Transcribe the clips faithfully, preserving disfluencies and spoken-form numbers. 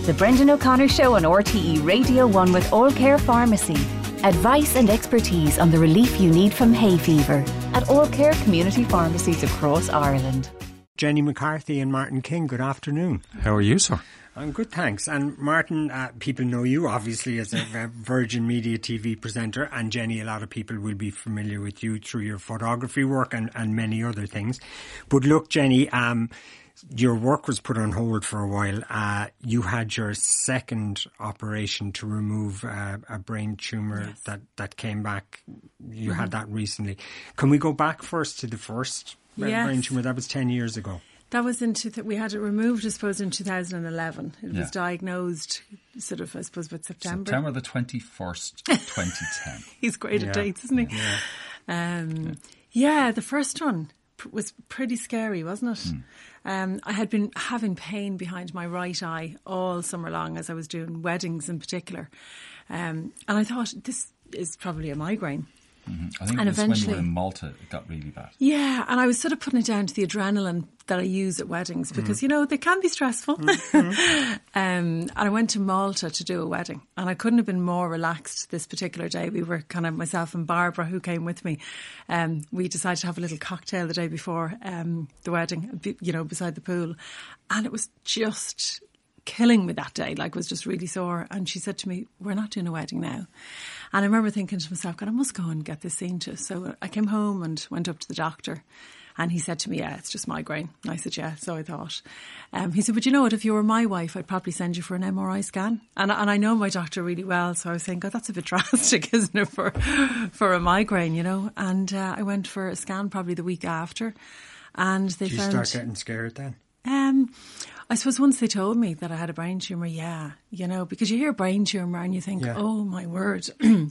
The Brendan O'Connor Show on R T E Radio one with All Care Pharmacy. Advice and expertise on the relief you need from hay fever at All Care community pharmacies across Ireland. Jenny McCarthy and Martin King, good afternoon. How are you, sir? I'm good, thanks. And Martin, uh, people know you obviously as a Virgin Media T V presenter, and Jenny, a lot of people will be familiar with you through your photography work and, and many other things. But look, Jenny, um, your work was put on hold for a while. Uh, you had your second operation to remove uh, a brain tumour yes. that, that came back. You mm-hmm. had that recently. Can we go back first to the first yes. brain tumour? That was ten years ago. That was in, two th- we had it removed, I suppose, in two thousand eleven. It yeah. was diagnosed sort of, I suppose, about September. September the twenty-first, twenty ten. He's great yeah. at dates, isn't he? Yeah. Um, yeah. yeah, the first one was pretty scary, wasn't it? Mm. Um, I had been having pain behind my right eye all summer long as I was doing weddings in particular. Um, and I thought, this is probably a migraine. Mm-hmm. I think and it was when you were eventually, in Malta, it got really bad. Yeah, and I was sort of putting it down to the adrenaline that I use at weddings because, mm. you know, they can be stressful. Mm-hmm. um, and I went to Malta to do a wedding, and I couldn't have been more relaxed this particular day. We were kind of, myself and Barbara, who came with me, um, we decided to have a little cocktail the day before um, the wedding, you know, beside the pool. And it was just killing me that day, like, was just really sore. And she said to me, we're not doing a wedding now. And I remember thinking to myself, God, I must go and get this seen to. So I came home and went up to the doctor, and he said to me, yeah, it's just migraine. And I said, yeah, so I thought. Um, he said, but you know what, if you were my wife, I'd probably send you for an M R I scan. And, and I know my doctor really well, so I was saying, God, that's a bit drastic, isn't it, for, for a migraine, you know? And uh, I went for a scan probably the week after, and they Did found... you start getting scared then? Um, I suppose once they told me that I had a brain tumour, yeah, you know, because you hear brain tumour and you think, yeah. oh my word, am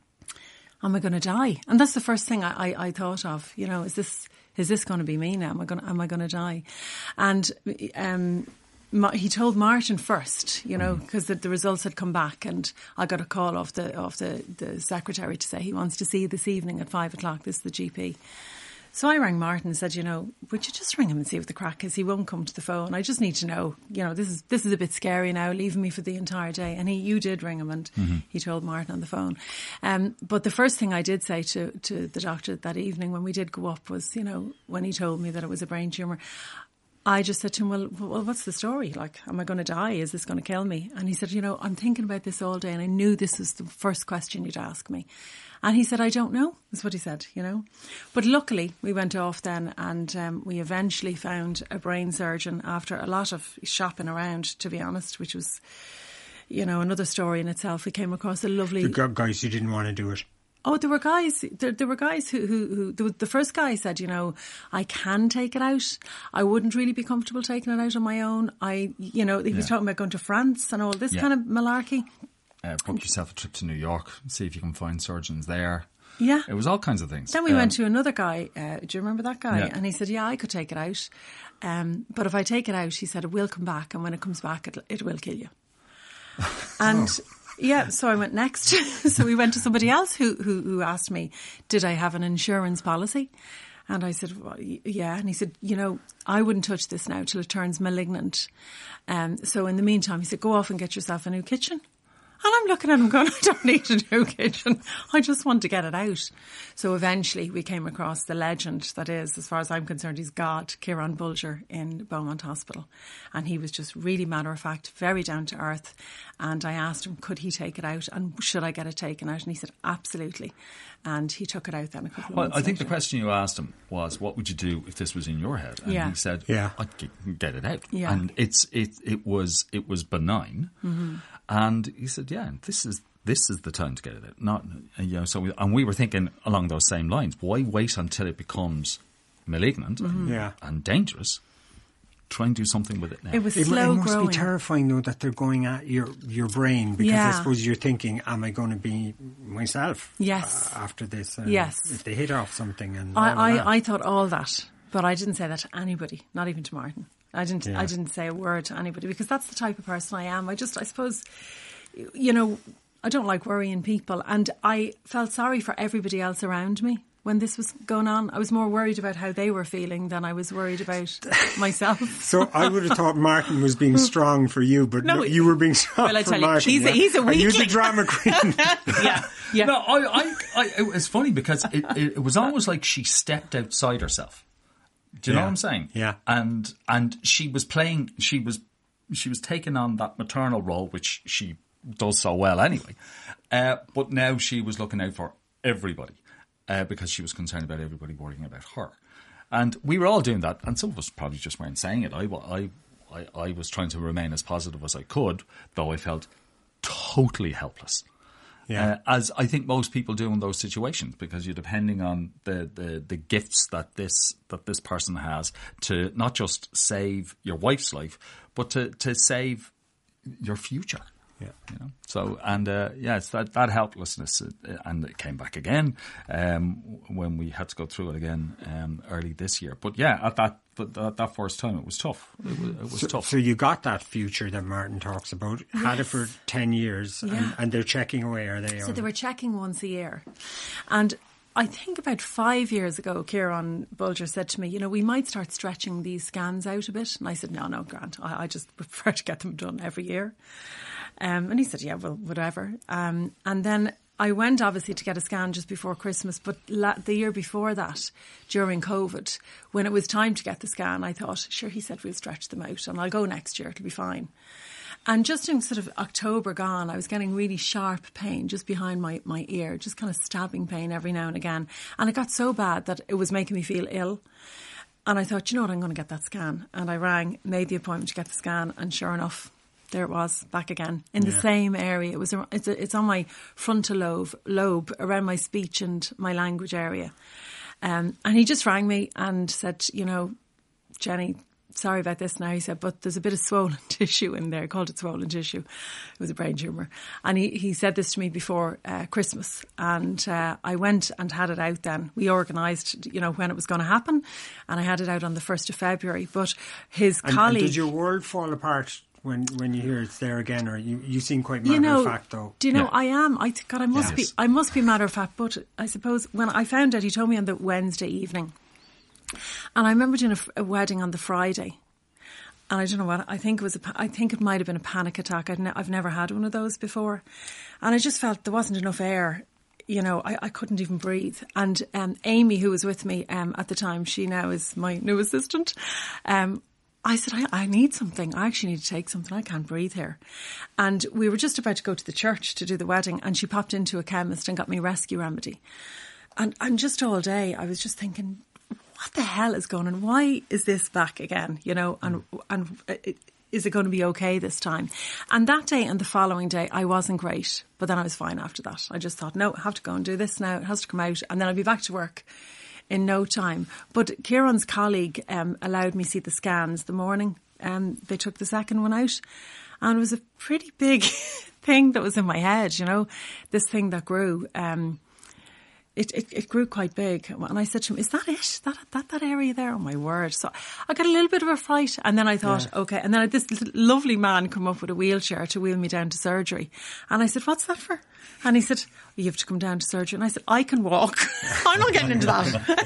I going to die? And that's the first thing I, I, I thought of, you know, is this is this going to be me now? Am I going am I going to die? And um, my, he told Martin first, you know, because the, the results had come back, and I got a call off the off the, the secretary to say he wants to see you this evening at five o'clock. This is the G P. So I rang Martin and said, you know, would you just ring him and see what the crack is? He won't come to the phone. I just need to know, you know, this is this is a bit scary now, leaving me for the entire day. And he, you did ring him, and mm-hmm. he told Martin on the phone. Um, but the first thing I did say to, to the doctor that evening when we did go up was, you know, when he told me that it was a brain tumour, I just said to him, well, well, what's the story? Like, am I going to die? Is this going to kill me? And he said, you know, I'm thinking about this all day, and I knew this was the first question you'd ask me. And he said, I don't know, is what he said, you know. But luckily, we went off then, and um, we eventually found a brain surgeon after a lot of shopping around, to be honest, which was, you know, another story in itself. We came across a lovely... The guys who didn't want to do it. Oh, there were guys, there, there were guys who, who, who, the first guy said, you know, I can take it out. I wouldn't really be comfortable taking it out on my own. I, you know, he yeah. was talking about going to France and all this yeah. kind of malarkey. Uh, book yourself a trip to New York, see if you can find surgeons there. Yeah. It was all kinds of things. Then we um, went to another guy, uh, do you remember that guy? Yeah. And he said, yeah, I could take it out. Um, but if I take it out, he said, it will come back. And when it comes back, it, it will kill you. And... oh. Yeah, so I went next. So we went to somebody else who, who who asked me, did I have an insurance policy? And I said, well, yeah. And he said, you know, I wouldn't touch this now till it turns malignant. Um, so in the meantime, he said, go off and get yourself a new kitchen. And I'm looking at him going, I don't need a new kitchen. I just want to get it out. So eventually we came across the legend that is, as far as I'm concerned, he's God, Kieran Bulger in Beaumont Hospital. And he was just really matter of fact, very down to earth. And I asked him, could he take it out? And should I get it taken out? And he said, absolutely. And he took it out then a couple of well, months I think later. the question you asked him was, what would you do if this was in your head? And yeah. he said, yeah. I'd get it out. Yeah. And it's it it was it was benign. Mm-hmm. And he said, yeah, this is this is the time to get it out. Not, you know, so we, and we were thinking along those same lines. Why wait until it becomes malignant mm-hmm. and, yeah. and dangerous? Try and do something with it now. It was it, slow it must growing. be terrifying though that they're going at your your brain, because yeah. I suppose you're thinking, am I going to be myself yes. uh, after this? Uh, yes. If they hit off something and I, all I, that. I thought all that, but I didn't say that to anybody, not even to Martin. I didn't. Yeah. I didn't say a word to anybody, because that's the type of person I am. I just, I suppose, you know, I don't like worrying people, and I felt sorry for everybody else around me. when this was going on. I was more worried about how they were feeling than I was worried about myself. So I would have thought Martin was being strong for you, but no, no you were being strong well, I tell for Martin. You, he's, yeah? a, he's a weakling. Are you the drama queen? yeah, yeah. No, I, I, I, it's funny because it, it, it was almost like she stepped outside herself. Do you yeah. know what I'm saying? Yeah. And and she was playing. She was she was taking on that maternal role, which she does so well anyway. Uh, but now she was looking out for everybody. Uh, because she was concerned about everybody worrying about her. And we were all doing that, and some of us probably just weren't saying it. I, I, I, I was trying to remain as positive as I could, though I felt totally helpless. Yeah. Uh, as I think most people do in those situations, because you're depending on the, the, the gifts that this that this person has to not just save your wife's life, but to, to save your future. Yeah. You know? So, and uh, yeah, it's that, that helplessness, uh, and it came back again um, when we had to go through it again um, early this year. But yeah, at that but that, that first time, it was tough. It was, it was so, tough. So you got that future that Martin talks about, yes. had it for ten years, yeah. and, and they're checking away, are they? So or? They were checking once a year. And I think about five years ago, Kieran Bulger said to me, you know, we might start stretching these scans out a bit. And I said, no, no, Grant, I, I just prefer to get them done every year. Um, and he said, yeah, well, whatever. Um, and then I went, obviously, to get a scan just before Christmas. But la- the year before that, during COVID, when it was time to get the scan, I thought, sure, he said we'll stretch them out and I'll go next year, it'll be fine. And just in sort of October gone, I was getting really sharp pain just behind my, my ear, just kind of stabbing pain every now and again. And it got so bad that it was making me feel ill. And I thought, you know what, I'm going to get that scan. And I rang, made the appointment to get the scan, and sure enough, there it was, back again in the yeah. same area. It was it's, a, it's on my frontal lobe, lobe around my speech and my language area. Um, and he just rang me and said, you know, Jenny, sorry about this now. He said, but there's a bit of swollen tissue in there. I called it swollen tissue. It was a brain tumour. And he, he said this to me before uh, Christmas. And uh, I went and had it out then. We organised, you know, when it was going to happen. And I had it out on the first of February. But his and, colleague... And did your world fall apart when when you hear it's there again, or you, you seem quite matter you know, of fact though? Do you know, yeah. I am. I God, I must yes. be. I must be matter of fact. But I suppose when I found out, he told me on the Wednesday evening, and I remember doing a, a wedding on the Friday, and I don't know what I think it was. A, I think it might have been a panic attack. I'd ne- I've never had one of those before, and I just felt there wasn't enough air. You know, I, I couldn't even breathe. And um, Amy, who was with me um, at the time, she now is my new assistant. Um, I said, I, I need something. I actually need to take something. I can't breathe here. And we were just about to go to the church to do the wedding, and she popped into a chemist and got me Rescue Remedy. And, and just all day, I was just thinking, what the hell is going on? Why is this back again? You know, and and it, is it going to be okay this time? And that day and the following day, I wasn't great. But then I was fine after that. I just thought, no, I have to go and do this now. It has to come out. And then I'll be back to work in no time. But Kieran's colleague um, allowed me see the scans the morning. Um, they took the second one out, and it was a pretty big thing that was in my head, you know, this thing that grew. Um, it, it, it grew quite big. And I said to him, is that it? That, that, that area there? Oh, my word. So I got a little bit of a fright. And then I thought, yeah. okay. And then this lovely man come up with a wheelchair to wheel me down to surgery. And I said, what's that for? And he said, you have to come down to surgery. And I said, I can walk. I'm not getting into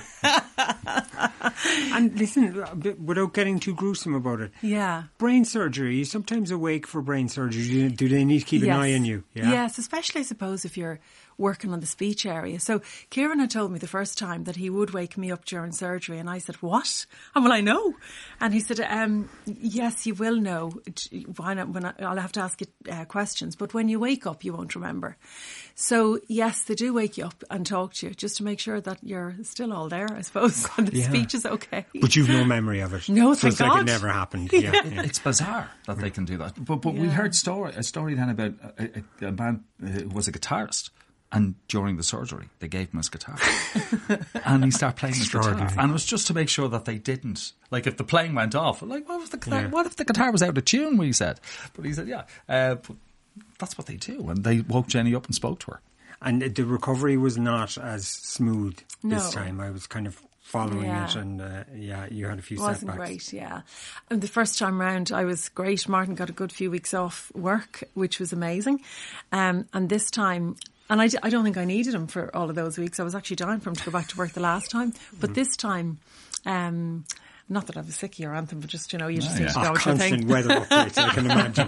that. And listen, without getting too gruesome about it. Yeah. Brain surgery. Are you sometimes awake for brain surgery? Do they need to keep yes. an eye on you? Yeah? Yes, especially, I suppose, if you're working on the speech area. So Kieran had told me the first time that he would wake me up during surgery, and I said, what? And well, I know. And he said, um, yes, you will know. Why not? When I, I'll have to ask you uh, questions, but when you wake up, you won't remember. So yes, they do wake you up and talk to you just to make sure that you're still all there, I suppose, and the yeah. speech is okay. But you've no memory of it. No, so thank it's God. like it never happened. Yeah, yeah. It's bizarre that they can do that. But but yeah. we heard story a story then about a, a, a man who was a guitarist. And during the surgery, they gave him his guitar. And he started playing his guitar. And it was just to make sure that they didn't. Like, if the playing went off, like, what, was the guitar, yeah. what if the guitar was out of tune, we said. But he said, yeah, uh, but that's what they do. And they woke Jenny up and spoke to her. And the recovery was not as smooth no. this time. I was kind of following yeah. it, and uh, yeah, you had a few it wasn't setbacks. Great, yeah. And the first time round, I was great. Martin got a good few weeks off work, which was amazing. Um, and this time, and I, d- I don't think I needed him for all of those weeks. I was actually dying for him to go back to work the last time. But mm. this time, um, not that I was sicky or anything, but just, you know, you just oh, need yeah. to go oh, with your thing. Constant weather updates, I can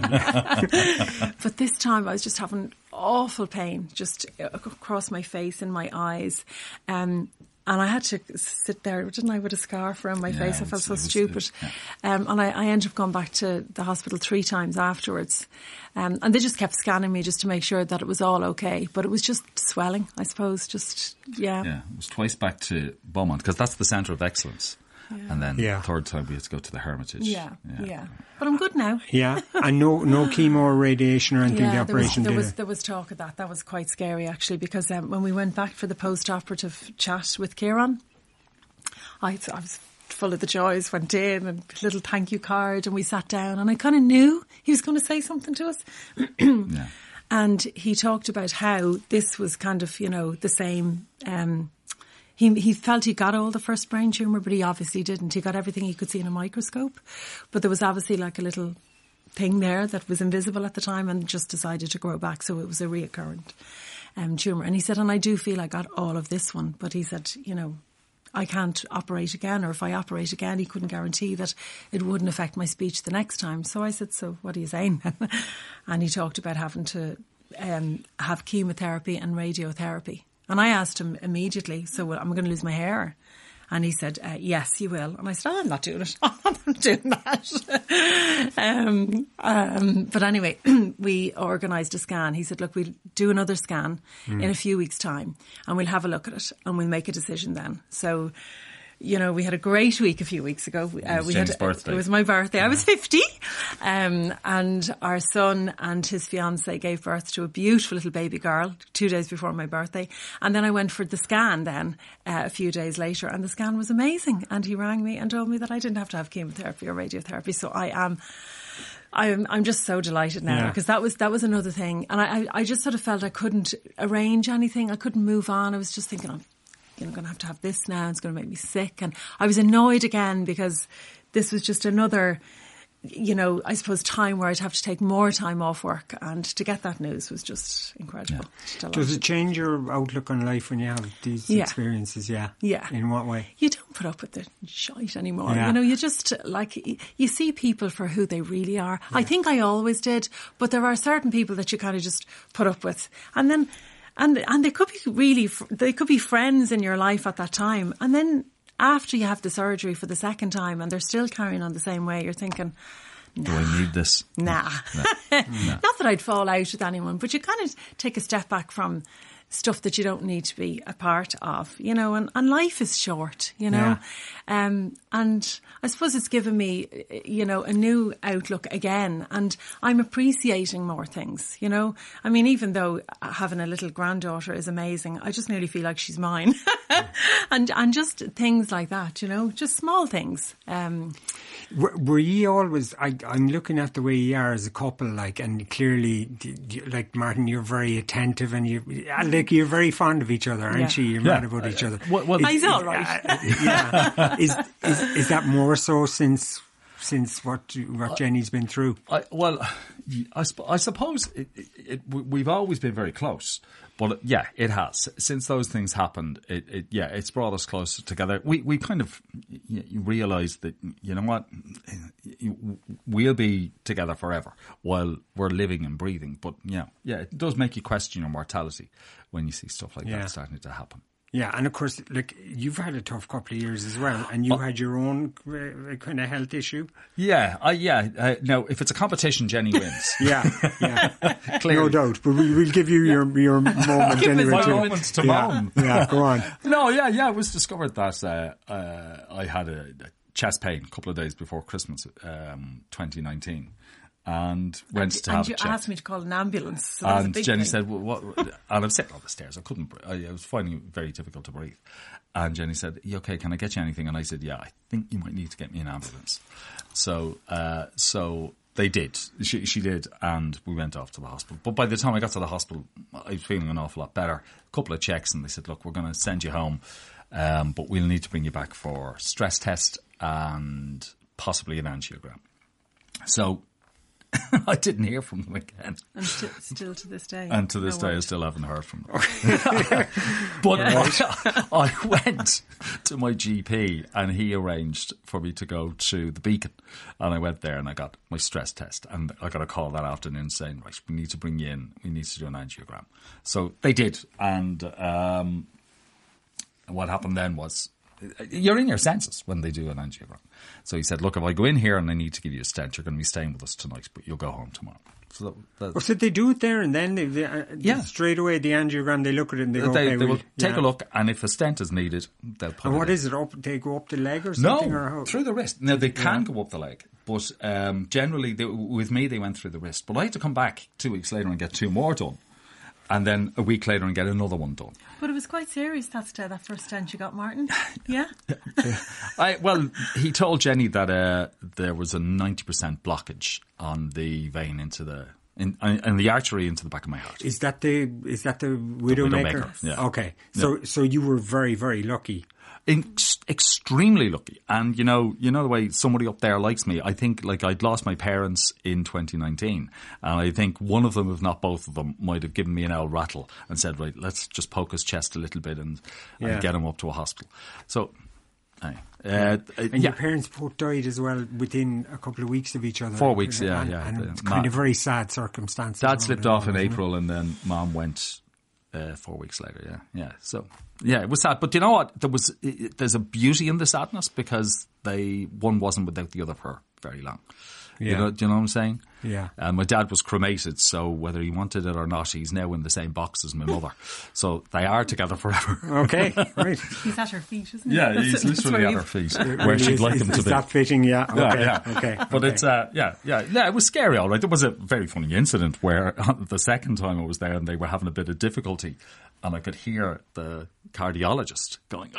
imagine. But this time I was just having awful pain just across my face and my eyes. Um, and I had to sit there, didn't I, with a scarf around my yeah, face. I felt so was, stupid. Yeah. Um, and I, I ended up going back to the hospital three times afterwards. Um, and they just kept scanning me just to make sure that it was all okay. But it was just swelling, I suppose. Just, yeah. Yeah, it was twice back to Beaumont, because that's the centre of excellence. Yeah. And then yeah. the third time we had to go to the Hermitage. Yeah, yeah, yeah. But I'm good now. Yeah, and no no chemo or radiation or anything, yeah, the operation there was, there did was, it? there was talk of that. That was quite scary, actually, because um, when we went back for the post-operative chat with Kieran, I, I was full of the joys, went in and a little thank you card, and we sat down, and I kind of knew he was going to say something to us. yeah. And he talked about how this was kind of, you know, the same... Um, He he felt he got all the first brain tumour, but he obviously didn't. He got everything he could see in a microscope. But there was obviously like a little thing there that was invisible at the time and just decided to grow back. So it was a reoccurrent um, tumour. And he said, and I do feel I got all of this one. But he said, you know, I can't operate again. Or if I operate again, he couldn't guarantee that it wouldn't affect my speech the next time. So I said, so what are you saying? And he talked about having to um, have chemotherapy and radiotherapy. And I asked him immediately, so well, am I going to lose my hair? And he said, uh, yes, you will. And I said, oh, I'm not doing it. I'm not doing that. um, um, but anyway, we organised a scan. He said, look, we'll do another scan mm. in a few weeks' time and we'll have a look at it and we'll make a decision then. So, you know, we had a great week a few weeks ago. Uh, it was we Jen's had, birthday. It was my birthday. Yeah. I was fifty. Um, and our son and his fiancée gave birth to a beautiful little baby girl two days before my birthday. And then I went for the scan then uh, a few days later, and the scan was amazing. And he rang me and told me that I didn't have to have chemotherapy or radiotherapy. So I am... I'm I'm just so delighted now, because yeah. that was that was another thing. And I, I, I just sort of felt I couldn't arrange anything. I couldn't move on. I was just thinking, I'm you know, going to have to have this now. It's going to make me sick. And I was annoyed again because this was just another, you know, I suppose time where I'd have to take more time off work. And to get that news was just incredible. Yeah. Does it change your outlook on life when you have these yeah. experiences? Yeah. Yeah. In what way? You don't put up with the shite anymore. Yeah. You know, you just, like, you see people for who they really are. Yeah. I think I always did. But there are certain people that you kind of just put up with. And then... And and they could be really, they could be friends in your life at that time. And then after you have the surgery for the second time and they're still carrying on the same way, you're thinking, nah. Do I need this? Nah. No. No. Not that I'd fall out with anyone, but you kind of take a step back from stuff that you don't need to be a part of, you know, and, and life is short, you know. Yeah. Um, and I suppose it's given me, you know, a new outlook again, and I'm appreciating more things, you know. I mean, even though having a little granddaughter is amazing, I just nearly feel like she's mine. and and just things like that, you know, just small things. Um, were, were ye always, I, I'm looking at the way you are as a couple, like, and clearly, like, Martin, you're very attentive and you, like, you're very fond of each other, aren't yeah. you? You're yeah. mad about each other. Well, well, he's all right. Uh, yeah. is, is is that more so since since what what Jenny's been through? I, well, I, I suppose it, it, it, we've always been very close. But yeah, it has. Since those things happened, it, it yeah, it's brought us closer together. We we kind of you realise that, you know what, we'll be together forever while we're living and breathing. But yeah, yeah, it does make you question your mortality when you see stuff like yeah. that starting to happen. Yeah, and of course, like, you've had a tough couple of years as well, and you oh. had your own uh, kind of health issue. Yeah, uh, yeah. Uh, no, if it's a competition, Jenny wins. yeah, yeah, no doubt. But we, we'll give you your your moment give anyway. My to, moment to yeah, moan. Yeah, go on. No, yeah, yeah. It was discovered that uh, uh, I had a, a chest pain a couple of days before Christmas, um, twenty nineteen. And went and, to and have you a check. asked me to call an ambulance. So and a big Jenny thing. said, well, what? And I'm sitting on the stairs. I couldn't, I, I was finding it very difficult to breathe. And Jenny said, you okay, can I get you anything? And I said, yeah, I think you might need to get me an ambulance. So, uh, so they did. She, she did. And we went off to the hospital. But by the time I got to the hospital, I was feeling an awful lot better. A couple of checks, and they said, look, we're going to send you home. Um, but we'll need to bring you back for stress test and possibly an angiogram. So, I didn't hear from them again. And st- still to this day. And to this no day, word. I still haven't heard from them. But I, I went to my G P and he arranged for me to go to the Beacon. And I went there and I got my stress test. And I got a call that afternoon saying, right, we need to bring you in. We need to do an angiogram. So they did. And um, what happened then was, you're in your senses when they do an angiogram. So he said, look, if I go in here and I need to give you a stent, you're going to be staying with us tonight, but you'll go home tomorrow. So that, that, Oh, so they do it there and then? They, they, uh, Yeah. Straight away, the angiogram, they look at it and they go, they, okay, they we'll, will take yeah. a look, and if a stent is needed, they'll put And it what in. is it? Up, they go up the leg or something? or No, how? through the wrist. Now, they can go up the leg, but um, generally, they, with me, they went through the wrist. But I had to come back two weeks later and get two more done. And then a week later and get another one done. But it was quite serious, that, uh, that first stent you got, Martin. Yeah? I, well, he told Jenny that uh, there was a ninety percent blockage on the vein into the... In, and the artery into the back of my heart. Is that the is that the Widowmaker? Widowmaker, yeah. Okay, so Yeah. so you were very very lucky. Ex- extremely lucky, and you know, you know the way somebody up there likes me. I think like I'd lost my parents in twenty nineteen, and I think one of them, if not both of them, might have given me an old rattle and said, "Right, let's just poke his chest a little bit and, Yeah. and get him up to a hospital." So, aye. Uh, And yeah. your parents both died as well within a couple of weeks of each other. Four weeks, yeah, and, yeah. And The- it's kind Ma- of very sad circumstances. Dad around slipped it off all, in isn't it? April, and then Mom went uh, four weeks later. Yeah, yeah. So yeah, it was sad. But you know what? There was it, there's a beauty in the sadness because they one wasn't without the other for very long. Yeah. You know, do you know what I'm saying? Yeah. And my dad was cremated, so whether he wanted it or not, he's now in the same box as my mother. So they are together forever. Okay, right. He's at her feet, isn't he? Yeah, That's- he's that's literally where at her he- feet, where she'd is, like is, him to is be. that fitting? Yeah. Okay. Yeah, yeah. Okay. But okay. it's uh, yeah, yeah, yeah. It was scary, all right. There was a very funny incident where the second time I was there, and they were having a bit of difficulty, and I could hear the cardiologist going.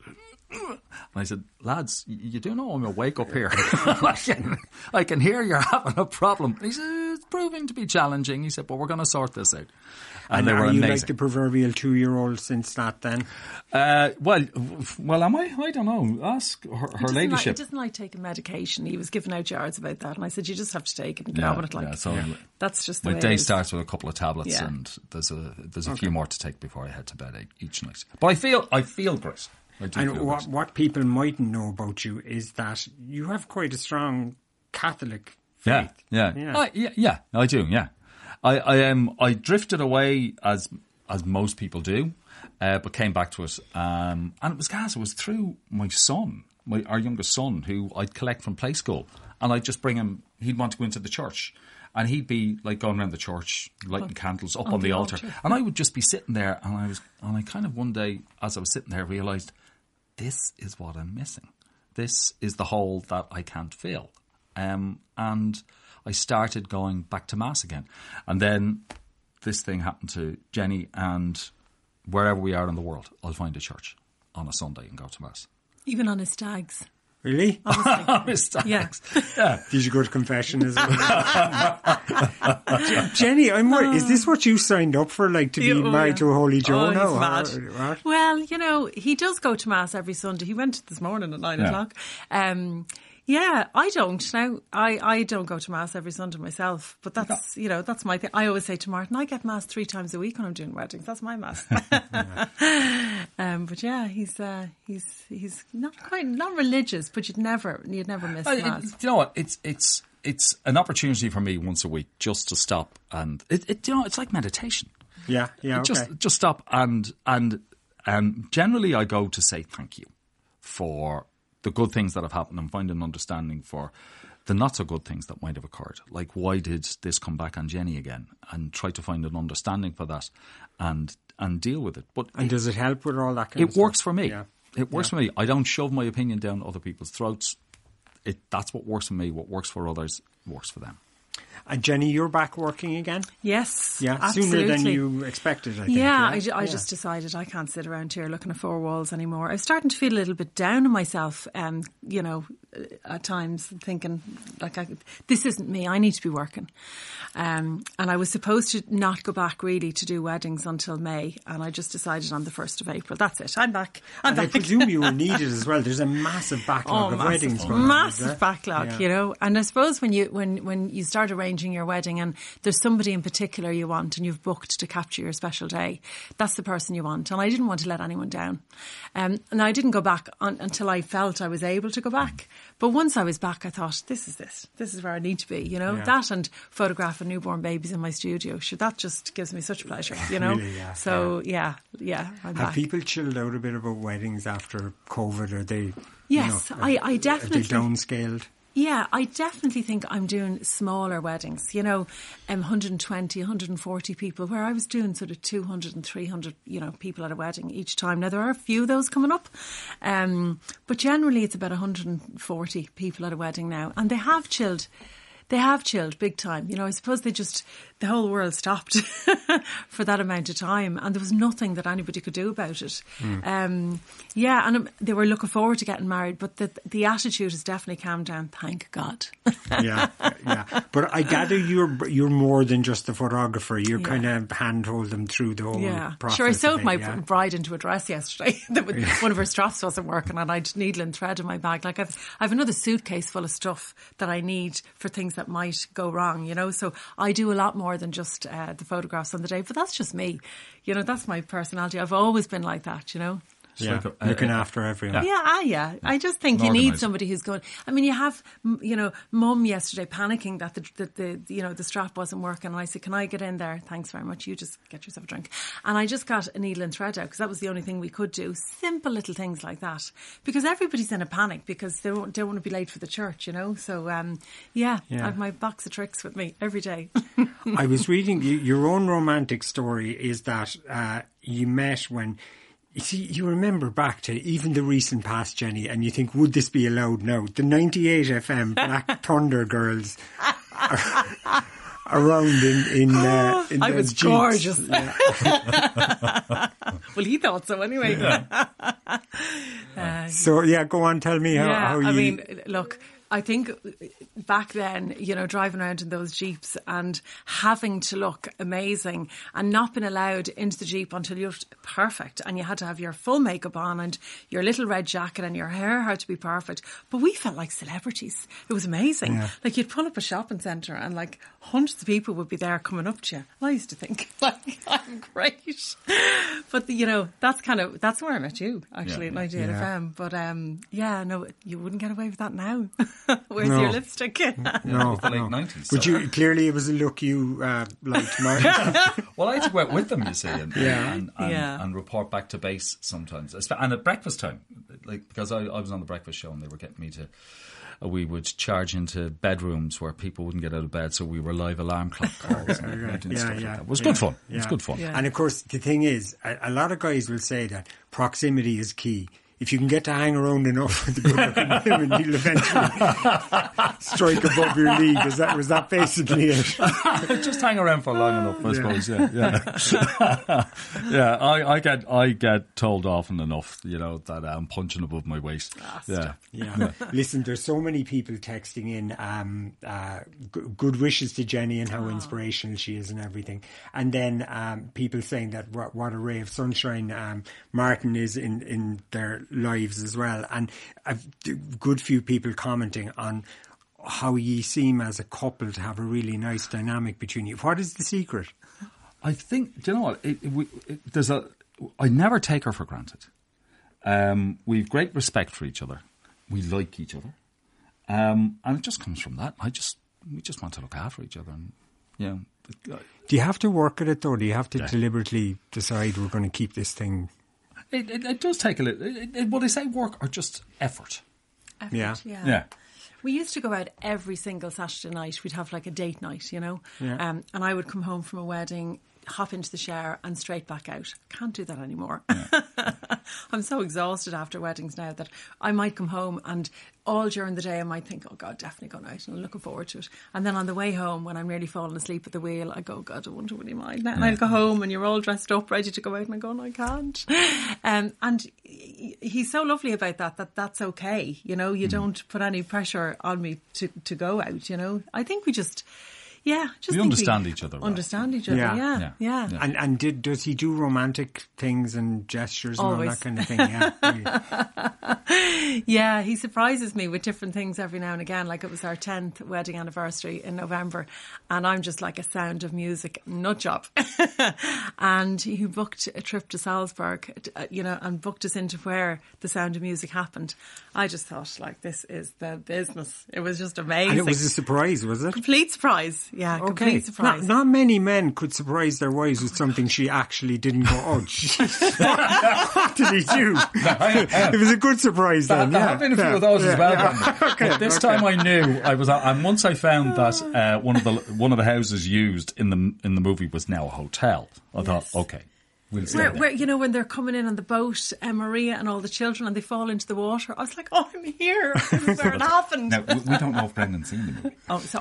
And I said, lads, you do know I'm awake up here. I, can, I can hear you're having a problem. He said, it's proving to be challenging. He said, but we're going to sort this out. And, And they were are you amazing. like the proverbial two-year-old since that then? uh, well, well, am I? I don't know. Ask her, her He doesn't like- ladyship. he doesn't like taking medication. He was giving out yards about that, and I said, you just have to take it and get Yeah, on with it. Like, yeah, so that's just the my way day it is. starts with a couple of tablets, Yeah. and there's a there's a few more to take before I head to bed each night. But I feel I feel great. I do And feel what, great. what people mightn't know about you is that you have quite a strong Catholic Yeah, faith. yeah, Yeah. I, yeah, yeah. I do. Yeah, I I um I drifted away as as most people do, uh, but came back to it. Um, and it was gas. It was through my son, my our youngest son, who I'd collect from play school, and I'd just bring him. He'd want to go into the church. And he'd be like going around the church, lighting candles up on, on the, the altar. altar. And I would just be sitting there, and I was, and I kind of one day, as I was sitting there, realised this is what I'm missing. This is the hole that I can't fill. Um, and I started going back to Mass again. And then this thing happened to Jenny, and wherever we are in the world, I'll find a church on a Sunday and go to Mass. Even on his stags. Really? Obviously. Yeah. yeah. Did you go to confession as well? Jenny, I'm worried. Is this what you signed up for, like to be Yeah, oh, married yeah. to a Holy Joe? Oh, no, he's mad. Or- what? Well, you know, he does go to Mass every Sunday. He went this morning at nine Yeah. o'clock. Um, yeah, I don't. Now, I, I don't go to Mass every Sunday myself, but that's, you know, that's my thing. I always say to Martin, I get Mass three times a week when I'm doing weddings. That's my Mass. um, but yeah, he's, uh, he's, he's not quite, not religious, but you'd never, you'd never miss I- Mass. it- you know what? It's it's it's an opportunity for me once a week just to stop and it, it you know it's like meditation. Yeah, yeah, okay. Just just stop and and um, generally I go to say thank you for the good things that have happened and find an understanding for the not so good things that might have occurred. Like, why did this come back on Jenny again? And try to find an understanding for that and and deal with it. But And it, does it help with all that kind of it stuff? works for me. Yeah. It works for me. I don't shove my opinion down other people's throats. It that's what works for me. What works for others works for them. And Jenny, you're back working again? Yes, Yeah, absolutely. sooner than you expected, I think. Yeah, Yeah, I, ju- I Yeah. just decided I can't sit around here looking at four walls anymore. I was starting to feel a little bit down on myself, um, you know, at times thinking, like, I, this isn't me, I need to be working. Um, and I was supposed to not go back really to do weddings until May, and I just decided on the first of April. That's it, I'm back. I'm And I back. presume you were needed as well. There's a massive backlog Oh, of massive, weddings going on, is massive there? backlog, Yeah. you know. And I suppose when you when when you start start arranging your wedding and there's somebody in particular you want and you've booked to capture your special day, that's the person you want. And I didn't want to let anyone down. Um, and I didn't go back on, until I felt I was able to go back. But once I was back, I thought, this is this. This is where I need to be, you know. Yeah. That and photographing newborn babies in my studio. Sure, that just gives me such pleasure, you know. Really, yeah, so, yeah, yeah, yeah I'm Have back. people chilled out a bit about weddings after COVID? Are they... Yes, you know, I, I definitely... Are they downscaled? Yeah, I definitely think I'm doing smaller weddings, you know, um, one hundred twenty, one hundred forty people, where I was doing sort of two hundred and three hundred, you know, people at a wedding each time. Now, there are a few of those coming up, um, but generally it's about one hundred forty people at a wedding now. And they have chilled. They have chilled big time. You know, I suppose they just, the whole world stopped for that amount of time and there was nothing that anybody could do about it. Mm. Um, yeah, and they were looking forward to getting married, but the the attitude has definitely calmed down, thank God. yeah, yeah. But I gather you're you're more than just the photographer. You're yeah. kind of handhold them through the whole yeah. process. Sure, I sewed it, my yeah. bride into a dress yesterday. One of her straps wasn't working and I'd needle and thread in my bag. Like I've, I've another suitcase full of stuff that I need for things that might go wrong, you know. So I do a lot more than just uh, the photographs on the day, but that's just me, you know. That's my personality. I've always been like that, you know. Yeah, like a, looking uh, after everyone. Yeah, ah, yeah. I just think you need somebody who's going. I mean, you have, you know, Mum yesterday panicking that the, the, the, you know, the strap wasn't working, and I said, "Can I get in there? Thanks very much. You just get yourself a drink." And I just got a needle and thread out because that was the only thing we could do. Simple little things like that, because everybody's in a panic because they don't, don't want to be late for the church, you know. So, um, yeah, yeah, I have my box of tricks with me every day. I was reading your own romantic story is that uh, you met when. You see, you remember back to even the recent past, Jenny, and you think, would this be allowed now? The ninety-eight F M Black Thunder girls are around in in, uh, in I was Jeeps. Gorgeous. Yeah. Well, he thought so anyway. Yeah. uh, so, yeah, go on, tell me how, yeah, how you... I mean, look... I think back then, you know, driving around in those Jeeps and having to look amazing and not being allowed into the Jeep until you looked perfect and you had to have your full makeup on and your little red jacket and your hair had to be perfect. But we felt like celebrities. It was amazing. Yeah. Like you'd pull up a shopping centre and like hundreds of people would be there coming up to you. I used to think, like, I'm great. But, the, you know, that's kind of, that's where I met you, actually, yeah. at ninety-eight yeah. F M. But, um, yeah, no, you wouldn't get away with that now. Where's no. your lipstick? No, the late no. nineties. But so. you clearly it was a look you uh, liked, Martin. Well, I had to go out with them, you see, and yeah. and, and, yeah. and report back to base sometimes, and at breakfast time, like because I, I was on the breakfast show and they were getting me to. Uh, we would charge into bedrooms where people wouldn't get out of bed, so we were live alarm clock calls and, yeah, and yeah, stuff yeah, like that. It was yeah, good fun. Yeah. It was good fun. Yeah. And of course, the thing is, a, a lot of guys will say that proximity is key. If you can get to hang around enough with the good-looking women, you'll eventually strike above your league. Is that, was that basically it? Just hang around for long enough, I yeah. suppose. Yeah, yeah. yeah I, I get I get told often enough, you know, that I'm punching above my weight. Ah, yeah. yeah, yeah. Listen, there's so many people texting in um, uh, g- good wishes to Jenny and how oh. inspirational she is and everything, and then um, people saying that what, what a ray of sunshine um, Martin is in in their lives as well, and a good few people commenting on how ye seem as a couple to have a really nice dynamic between you. What is the secret? I think, do you know what? It, it, we, it, there's a. I never take her for granted. Um, we've great respect for each other. We like each other, um, and it just comes from that. I just we just want to look after each other, and you know. Do you have to work at it though? Do you have to yeah. deliberately decide we're going to keep this thing? It, it, it does take a little. It, it, what I say, work or just effort. Effort, yeah. yeah. Yeah. We used to go out every single Saturday night. We'd have like a date night, you know. Yeah. Um, and I would come home from a wedding, hop into the shower and straight back out. Can't do that anymore. Yeah. I'm so exhausted after weddings now that I might come home and all during the day I might think, oh God, definitely going out and I'm looking forward to it. And then on the way home when I'm nearly falling asleep at the wheel, I go, God, I wonder will you mind now? And yeah. I'll go home and you're all dressed up, ready to go out and I go, no, I can't. Um, and he's so lovely about that, that that's okay. You know, you mm. don't put any pressure on me to, to go out, you know. I think we just... Yeah, just we think understand we each other. Understand well. each other. Yeah. Yeah, Yeah. yeah. Yeah. And and did does he do romantic things and gestures and Always. all that kind of thing? Yeah. Really. Yeah, he surprises me with different things every now and again. Like it was our tenth wedding anniversary in November, and I'm just like a Sound of Music nut job. And he booked a trip to Salzburg, uh, you know, and booked us into where the Sound of Music happened. I just thought, like, this is the business. It was just amazing. And it was a surprise, was it? Complete surprise. Yeah, Okay. complete surprise. Not, not many men could surprise their wives with something she actually didn't go, oh, jeez. what, what did he do? It was a good surprise then. There yeah. have been a few yeah. of those yeah. as well. Yeah. But Okay. this okay. time I knew I was, and once I found that uh, one of the one of the houses used in the in the movie was now a hotel, I Yes. thought, okay, we'll stay Where, there. where, you know, when they're coming in on the boat, uh, Maria and all the children, and they fall into the water, I was like, oh, I'm here. This is where it happened. Now, we we don't know if Brendan's seen the movie. Oh, so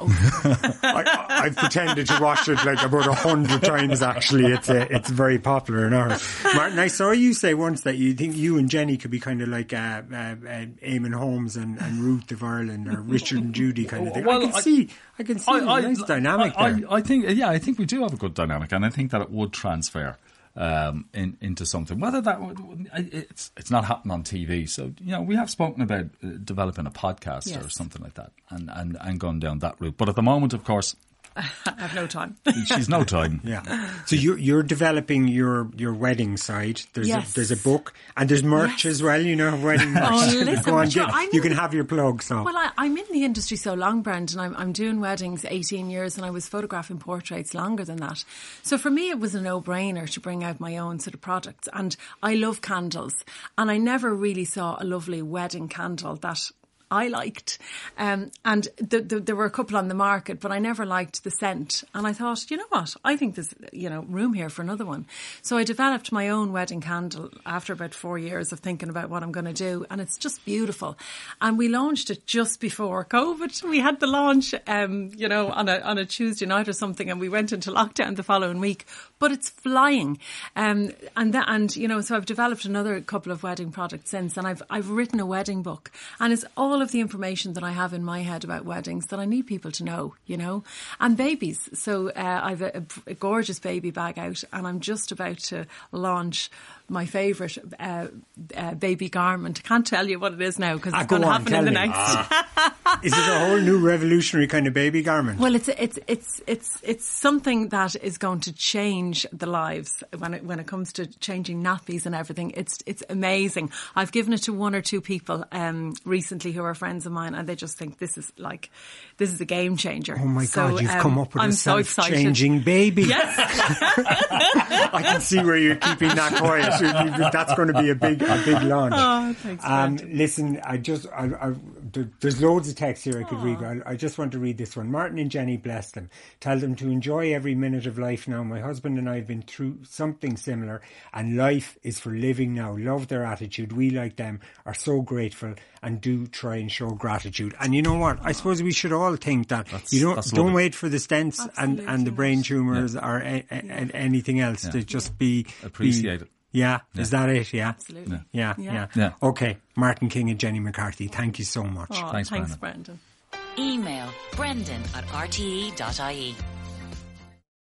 I, I've pretended to watch it like about a hundred times. Actually, it's uh, it's very popular in ours. Martin, I saw you say once that you think you and Jenny could be kind of like uh, uh, uh, Eamon Holmes and, and Ruth of Ireland, or Richard and Judy kind of thing. Well, I can I- see, I can see a nice dynamic I, there. I, I think, yeah, I think we do have a good dynamic, and I think that it would transfer um, in, into something. Whether that would, it's it's not happening on T V, so you know we have spoken about uh, developing a podcast Yes. or something like that, and, and and going down that route. But at the moment, of course, I have no time. she's no time. Yeah. So you're you're developing your, your wedding side. There's Yes. a, there's a book and there's merch Yes. as well. You know, wedding merch. Oh, listen, Go on, but sure, get- I know- you can have your plug. So Well, I, I'm in the industry so long, Brendan. I'm, I'm doing weddings eighteen years, and I was photographing portraits longer than that. So for me, it was a no-brainer to bring out my own sort of products. And I love candles, and I never really saw a lovely wedding candle that I liked. Um, and th- th- there were a couple on the market, but I never liked the scent. And I thought, you know what? I think there's, you know, room here for another one. So I developed my own wedding candle after about four years of thinking about what I'm going to do. And it's just beautiful. And we launched it just before COVID. We had the launch, um, you know, on a, on a Tuesday night or something. And we went into lockdown the following week. But it's flying. Um, and that, and, you know, so I've developed another couple of wedding products since. And I've, I've written a wedding book. And it's all of the information that I have in my head about weddings that I need people to know, you know, and babies. So uh, I've a, a gorgeous baby bag out, and I'm just about to launch my favourite uh, uh, baby garment. I can't tell you what it is now because Ah, it's go going to on, happen tell in the me. next. Ah. Is it a whole new revolutionary kind of baby garment? Well, it's it's it's it's it's something that is going to change the lives when it when it comes to changing nappies and everything. It's it's amazing. I've given it to one or two people um, recently who are friends of mine, and they just think this is like this is a game changer. Oh my So, God, you've um, come up with I'm a so excited. self-changing baby. Yes. I can see where you're keeping that quiet. That's going to be a big, a big launch. Oh, thanks, um, Brendan. listen, I just, I, I, there, there's loads of text here I could read. I, I just want to read this one. Martin and Jenny, bless them. Tell them to enjoy every minute of life now. My husband and I have been through something similar, and life is for living now. Love their attitude. We, like them, are so grateful and do try and show gratitude. And you know what? I suppose we should all think that That's- you don't that's don't lovely. wait for the stents and, Absolutely and the brain not. tumours or a, a, a- anything else to just be Appreciate be- it. Yeah, is that it? Yeah, Absolutely. Yeah, Yeah. yeah, Yeah. Okay, Martin King and Jenny McCarthy, thank you so much. Oh, Thanks, thanks, Brendan. Brendan. Email brendan at r t e dot i e.